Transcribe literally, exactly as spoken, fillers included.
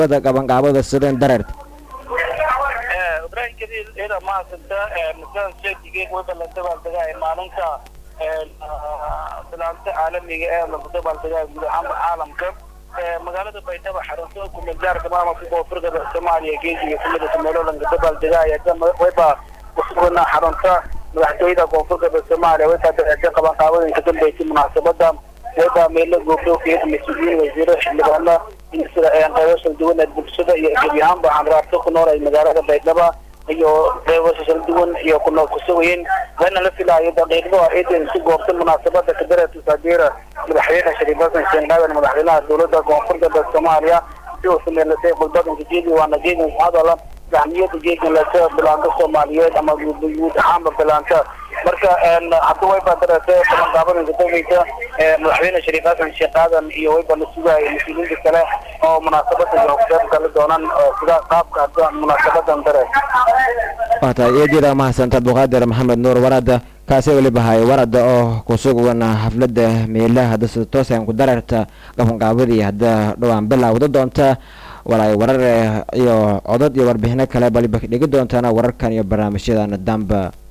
wada qaban qaabada sideen dareert ee ibrahim kadib ila ma santa ee misaal sheegay wada la dabaaldegaa maalinta ee bilaanta caalamiga ee la dabaaldegaa caalamka magaalada Baydhabo xarunta ku meelgaarka maamulka koonfurta Soomaaliya geesiga kumida Soomaaliland dabaaldegaa ayaa wayba kusugna xarunta madaxtooyada koonfurta Soomaaliya way taasoo qaban qaabada ka dambeysay munaasabada wayba meel goobdo fiid mas'uuliyiin wasiiro xildhibaano inta ay qaybaha duwan bulshada iyo gabyahan baan raabto ku nool magaalada Baydhabo iyo qaybaha duwan iyo ku nool kusugayeen wana la filayo daqiiqado ay si goobta munaasabada ka daraato sadeera madaxweynaha shariifada Soomaaliya madaxweynaha dawladda koonfurta Soomaaliya oo sameeyay qodobada jidii waana jeedin hadala ahmiyada jeedin la soo bilaanto Soomaaliyeed ama guud ahaan bilaanta marka hadda way badartay qabanqaabada dadweynaha madaxweynaha shariifada shaqadan iyo way balsugaay mas'uuliyiinta kale oo munaasabada joogtada kala doonaan sida qaabka munaasabadan dare wata yeedira mahasanta Abduqaadir Maxamed Nuur warada kaasi wali bahay warada oo ku sugan xafladda meelaha dadka toosan ku dararta qabanqaabadii hadda dhawaan bilowda doonta walaay warar iyo codad iyo warbixino kale bali dhigi doontaana wararkan iyo barnaamijyadan damba